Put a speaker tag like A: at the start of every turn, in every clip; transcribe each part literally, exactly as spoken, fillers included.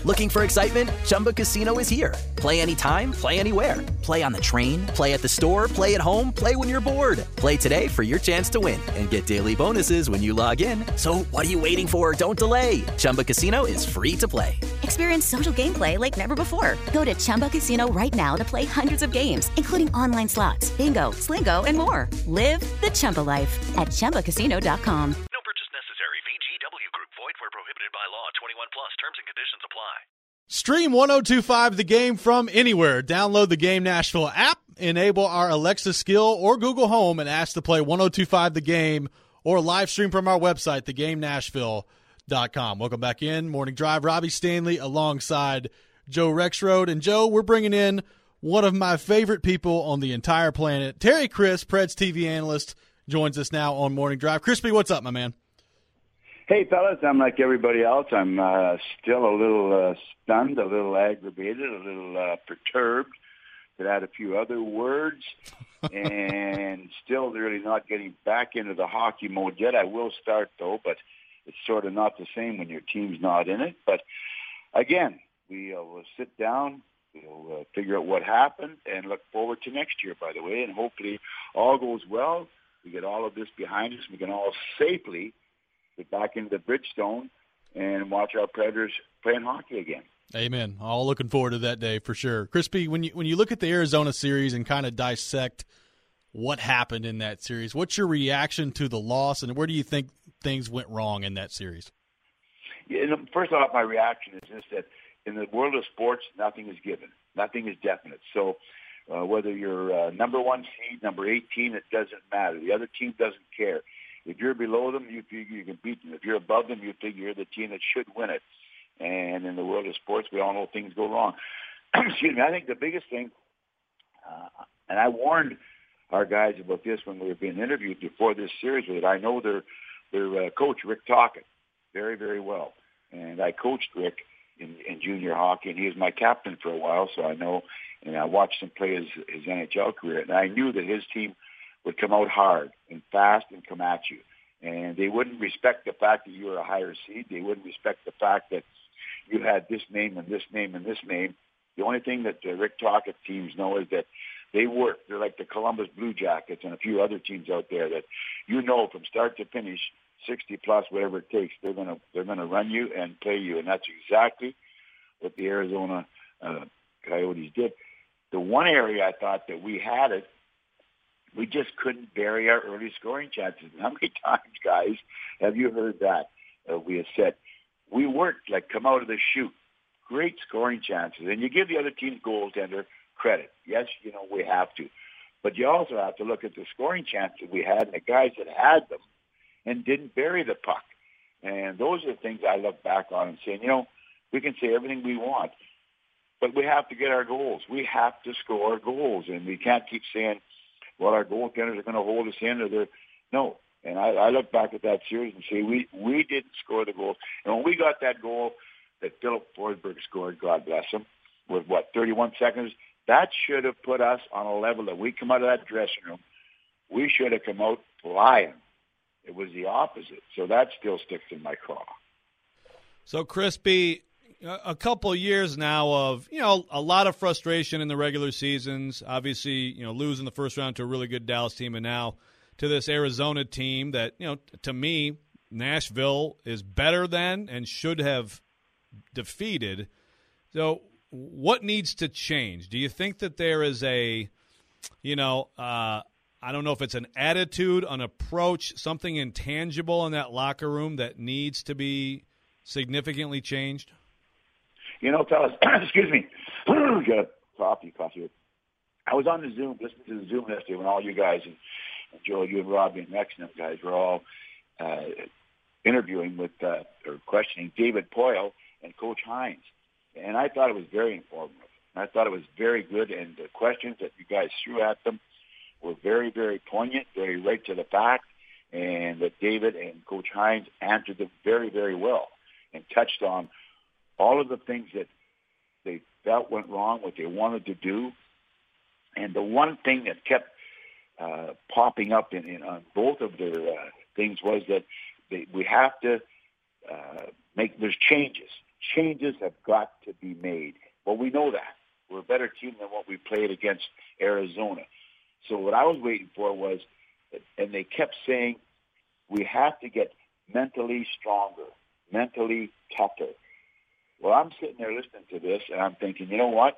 A: Looking for excitement? Chumba Casino is here. Play anytime, play anywhere. Play on the train, play at the store, play at home, play when you're bored. Play today for your chance to win and get daily bonuses when you log in. So what are you waiting for? Don't delay. Chumba Casino is free to play.
B: Experience social gameplay like never before. Go to Chumba Casino right now to play hundreds of games, including online slots, bingo, Slingo, and more. Live the Chumba life at Chumba Casino dot com.
C: No purchase necessary. V G W Group. Void where prohibited by law. twenty-one plus. Terms and conditions apply.
D: Stream one oh two point five The Game from anywhere. Download the Game Nashville app, enable our Alexa skill or Google Home, and ask to play one oh two point five The Game, or live stream from our website, the game nashville dot com. Welcome back in. Morning Drive. Robbie Stanley alongside Joe Rexrode. And, Joe, we're bringing in one of my favorite people on the entire planet. Terry Crisp, Preds T V analyst, joins us now on Morning Drive. Crispy, what's up, my man?
E: Hey, fellas, I'm like everybody else. I'm uh, still a little uh, stunned, a little aggravated, a little uh, perturbed. Could add a few other words, and still really not getting back into the hockey mode yet. I will start, though, but it's sort of not the same when your team's not in it. But, again, we uh, will sit down, we'll uh, figure out what happened, and look forward to next year, by the way, and hopefully all goes well. We get all of this behind us. We can all safely get back into the Bridgestone and watch our Predators playing hockey again.
D: Amen. All looking forward to that day for sure. Crispy, when you when you look at the Arizona series and kind of dissect what happened in that series, what's your reaction to the loss, and where do you think things went wrong in that series?
E: Yeah, first off, my reaction is just that in the world of sports, nothing is given. Nothing is definite. So uh, whether you're uh, number one seed, number eighteen, it doesn't matter. The other team doesn't care. If you're below them, you figure you can beat them. If you're above them, you figure you're the team that should win it. And in the world of sports, we all know things go wrong. Excuse me. I think the biggest thing, uh, and I warned our guys about this when we were being interviewed before this series, that I know their their uh, coach, Rick Tocchet, very, very well. And I coached Rick in, in junior hockey, and he was my captain for a while, so I know, and I watched him play his, his N H L career, and I knew that his team would come out hard and fast and come at you. And they wouldn't respect the fact that you were a higher seed. They wouldn't respect the fact that you had this name and this name and this name. The only thing that the Rick Tocchet teams know is that they work. They're like the Columbus Blue Jackets and a few other teams out there that you know from start to finish, sixty plus, whatever it takes, they're gonna they're gonna run you and play you, and that's exactly what the Arizona uh, Coyotes did. The one area I thought that we had it, we just couldn't bury our early scoring chances. How many times, guys, have you heard that? Uh, we have said, we worked like come out of the chute. Great scoring chances. And you give the other team's goaltender credit. Yes, you know, we have to. But you also have to look at the scoring chances we had and the guys that had them and didn't bury the puck. And those are the things I look back on and say, you know, we can say everything we want, but we have to get our goals. We have to score goals. And we can't keep saying, well, our goaltenders are going to hold us in, or they're no. And I, I look back at that series and say we we didn't score the goal. And when we got that goal that Philip Forsberg scored, God bless him, with what thirty-one seconds, that should have put us on a level that we come out of that dressing room, we should have come out flying. It was the opposite. So that still sticks in my craw.
D: So Crispy, a couple of years now of, you know, a lot of frustration in the regular seasons. Obviously, you know, losing the first round to a really good Dallas team, and now to this Arizona team that, you know, to me, Nashville is better than and should have defeated. So what needs to change? Do you think that there is a, you know, uh, I don't know if it's an attitude, an approach, something intangible in that locker room that needs to be significantly changed?
E: You know, fellas, excuse me, got a coffee, coffee. I was on the Zoom, listening to the Zoom yesterday when all you guys, and, and Joe, you and Robbie and Rex and them guys were all uh, interviewing with, uh, or questioning David Poile and Coach Hines. And I thought it was very informative. I thought it was very good, and the questions that you guys threw at them were very, very poignant, very right to the fact, and that David and Coach Hines answered them very, very well and touched on all of the things that they felt went wrong, what they wanted to do. And the one thing that kept uh, popping up in, in on both of their uh, things was that they, we have to uh, make, there's changes, changes have got to be made. Well, we know that. We're a better team than what we played against Arizona. So what I was waiting for was, and they kept saying, we have to get mentally stronger, mentally tougher. Well, I'm sitting there listening to this, and I'm thinking, you know what?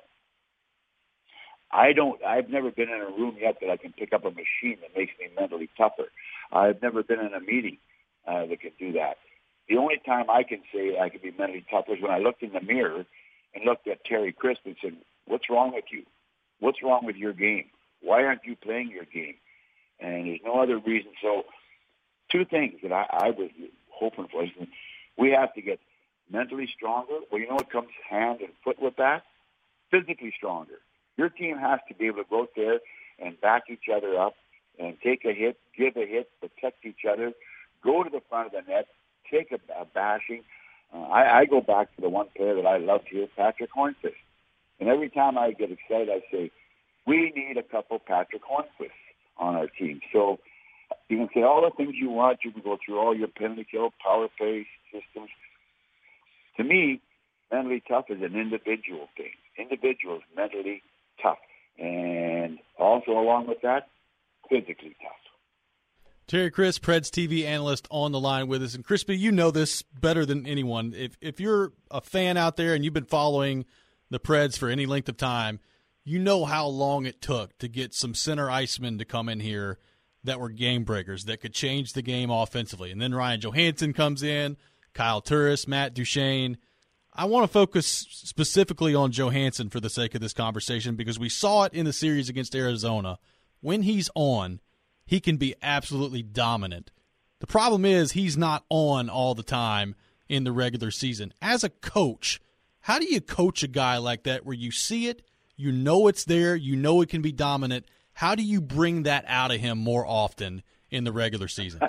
E: I don't, I've never been in a room yet that I can pick up a machine that makes me mentally tougher. I've never been in a meeting uh, that can do that. The only time I can say I can be mentally tougher is when I looked in the mirror and looked at Terry Crisp and said, what's wrong with you? What's wrong with your game? Why aren't you playing your game? And there's no other reason. So two things that I, I was hoping for is we have to get mentally stronger. Well, you know what comes hand and foot with that? Physically stronger. Your team has to be able to go out there and back each other up and take a hit, give a hit, protect each other, go to the front of the net, take a, a bashing. Uh, I, I go back to the one player that I loved here, Patrick Hornqvist. And every time I get excited, I say, we need a couple Patrick Hornqvists on our team. So you can say all the things you want. You can go through all your penalty kill, power play systems. To me, mentally tough is an individual thing. Individuals mentally tough. And also along with that, physically tough.
F: Terry Crisp, Preds T V analyst, on the line with us. And Crispy, you know this better than anyone. If if you're a fan out there and you've been following the Preds for any length of time, you know how long it took to get some center icemen to come in here that were game breakers, that could change the game offensively. And then Ryan Johansson comes in, Kyle Turris, Matt Duchene. I want to focus specifically on Johansson for the sake of this conversation because we saw it in the series against Arizona. When he's on, he can be absolutely dominant. The problem is he's not on all the time in the regular season. As a coach, how do you coach a guy like that where you see it, you know it's there, you know it can be dominant? How do you bring that out of him more often in the regular season?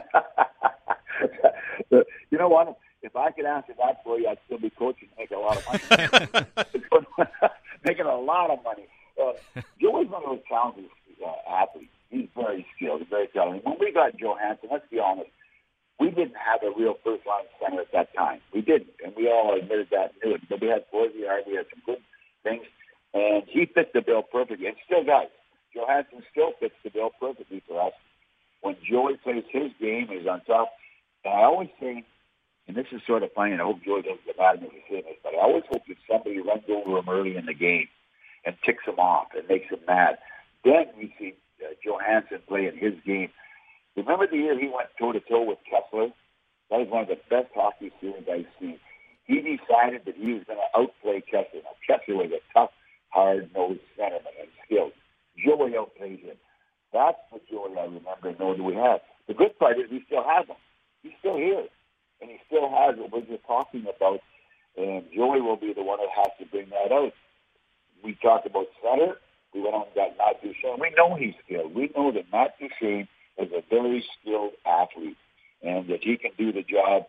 E: You know what? If I could answer that for you, I'd still be coaching and make a lot of money. Making a lot of money. Uh, Joey's one of those talented uh, athletes. He's very skilled, very talented. When we got Johansson, let's be honest, we didn't have a real first-line center at that time. We didn't, and we all admitted that and knew it. But we had Forzier, we had some good things, and he fit the bill perfectly, and still does. Johansson still fits the bill perfectly for us. When Joey plays his game, he's on top. And I always say, and this is sort of funny, and I hope Joey doesn't get mad at me for saying this, but I always hope that somebody runs over him early in the game and ticks him off and makes him mad. Then we see uh, Johansson playing his game. Remember the year he went toe-to-toe with Kessler? That was one of the best hockey series I've seen. He decided that he was going to outplay Kessler. Now, Kessler was a tough, hard-nosed centerman and skilled. Joey outplayed him. That's the Joey I remember and know that we had. The good part is we still have him. He's still here. And he still has what we're just talking about. And Joey will be the one that has to bring that out. We talked about center. We went on and got Matt Duchene. We know he's skilled. We know that Matt Duchene is a very skilled athlete and that he can do the job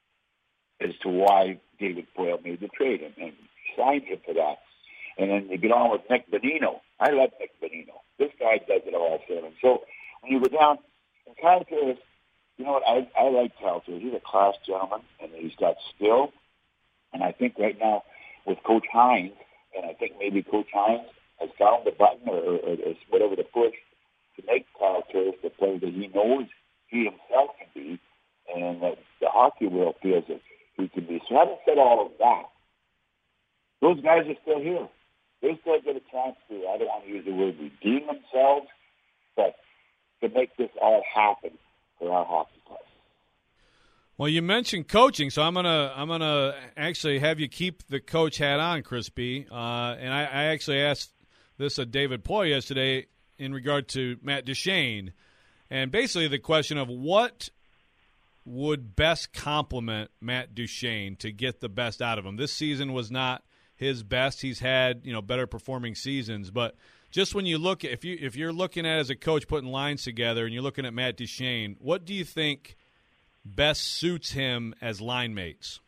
E: as to why David Poile made the trade and, and signed him for that. And then you get on with Nick Bonino. I love Nick Bonino. This guy does it all for him. So when you go down, and Kyle Turris, you know what, I, I like Kyle Turris. He's a class gentleman, and he's got skill. And I think right now with Coach Hines, and I think maybe Coach Hines has found the button or, or, or whatever to push to make Kyle Turris the player that he knows he himself can be, and that the hockey world feels that he can be. So having said all of that, those guys are still here. They still get a chance to, I don't want to use the word redeem themselves, but to make this all happen for our hockey players.
D: Well, you mentioned coaching, so I'm gonna I'm gonna actually have you keep the coach hat on, Chris B. Uh, and I, I actually asked this of David Poile yesterday in regard to Matt Duchene, and basically the question of what would best complement Matt Duchene to get the best out of him. This season was not his best. He's had, you know, better performing seasons, but just when you look at, if you if you're looking at as a coach putting lines together and you're looking at Matt Duchene, what do you think best suits him as line mates?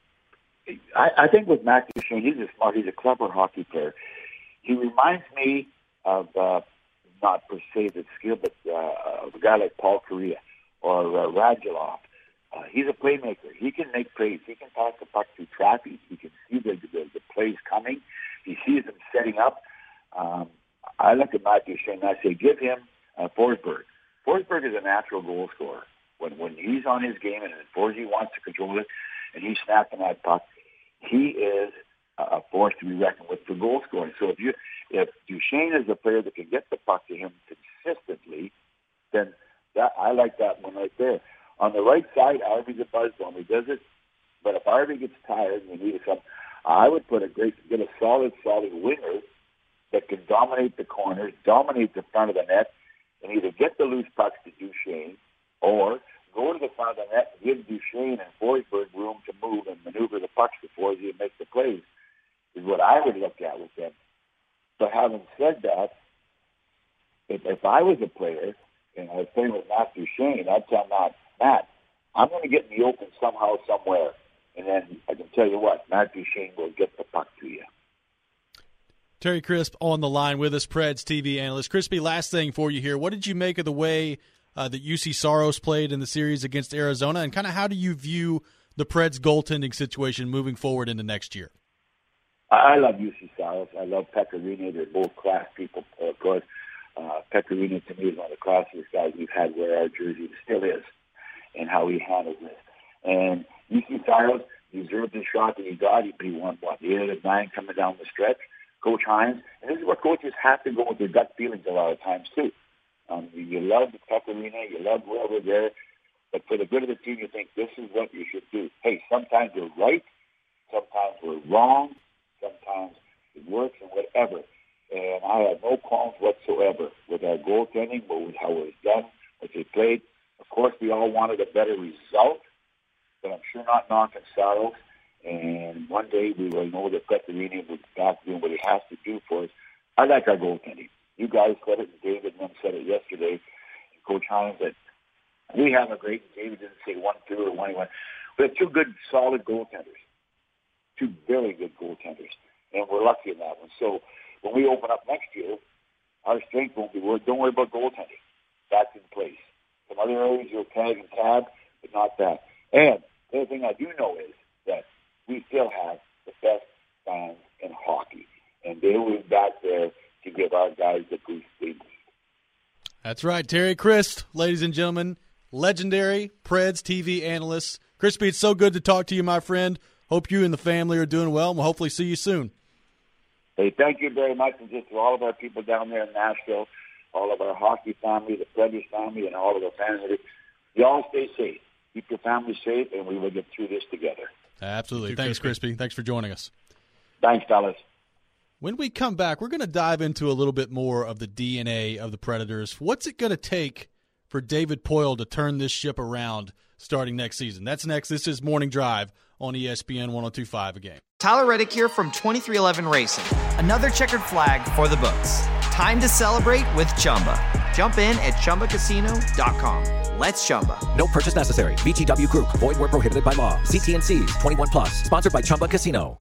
E: I, I think with Matt Duchene, he's a smart, he's a clever hockey player. He reminds me of uh, not per se the skill, but uh, of a guy like Paul Kariya or uh, Radulov. Uh, he's a playmaker. He can make plays. He can pass the puck through traffic. He can see the, the, the plays coming. He sees them setting up. Um, I look at Matt Duchene and I say, give him uh, Forsberg. Forsberg is a natural goal scorer. When when he's on his game and Forsberg wants to control it and he's snapping that puck, he is a force to be reckoned with for goal scoring. So if you if Duchene is a player that can get the puck to him consistently, then that I like that one right there. On the right side, Arby's a buzzbomb. He does it, but if Arby gets tired and you need some, I would put a great get a solid, solid winger that can dominate the corners, dominate the front of the net, and either get the loose pucks to Duchene or go to the front of the net and give Duchene and Forsberg room to move and maneuver the pucks before they make the plays, is what I would look at with them. But having said that, if, if I was a player and I was playing with Matt Duchene, I'd tell Matt, Matt, I'm going to get in the open somehow, somewhere. And then I can tell you what, Matt Duchene will get the puck to you.
F: Terry Crisp on the line with us, Preds T V analyst. Crispy, last thing for you here. What did you make of the way uh, that U C Saros played in the series against Arizona, and kind of how do you view the Preds goaltending situation moving forward into next year?
E: I love U C Saros. I love Pecorino. They're both class people, of course. Uh, Pecorino, to me, is one of the classiest guys we've had wear our jersey, and still is, and how he handles this. And U C Saros deserved the shot that he got. He beat one, what, eight out of nine coming down the stretch. Coach Hines, and this is where coaches have to go with their gut feelings a lot of times, too. Um, you, you love the Pecorino, you love whoever there, but for the good of the team, you think this is what you should do. Hey, sometimes we're right, sometimes we're wrong, sometimes it works and whatever. And I have no qualms whatsoever with our goaltending, but with how it was done, what they played. Of course, we all wanted a better result, but I'm sure not knocking Saros. And one day we will know that Pecorino will be back doing what he has to do for us. I like our goaltending. You guys said it, and David and them said it yesterday. And Coach Hines said, we have a great, David didn't say one, two, or one, one. We have two good, solid goaltenders. Two very good goaltenders. And we're lucky in that one. So when we open up next year, our strength won't be, don't worry about goaltending. That's in place. Some other areas you'll tag and tab, but not that. And the other thing I do know is that we still have the best fans in hockey, and they will be back there to give our guys the boost they need.
F: That's right. Terry Crisp, ladies and gentlemen, legendary Preds T V analyst. Crispy, it's so good to talk to you, my friend. Hope you and the family are doing well, and we'll hopefully see you soon.
E: Hey, thank you very much, and just to all of our people down there in Nashville, all of our hockey family, the Predators family, and all of our family, you all stay safe. Keep your family safe, and we will get through this together.
F: Absolutely. Thanks, Crispy. Thanks for joining us.
E: Thanks, fellas.
F: When we come back, we're going to dive into a little bit more of the D N A of the Predators. What's it going to take for David Poile to turn this ship around starting next season? That's next. This is Morning Drive on E S P N one oh two point five A Game.
G: Tyler Reddick here from twenty-three eleven Racing. Another checkered flag for the books. Time to celebrate with Chumba. Jump in at Chumba Casino dot com. Let's Chumba.
A: No purchase necessary. V G W Group. Void where prohibited by law. See T N Cs. twenty-one plus. Sponsored by Chumba Casino.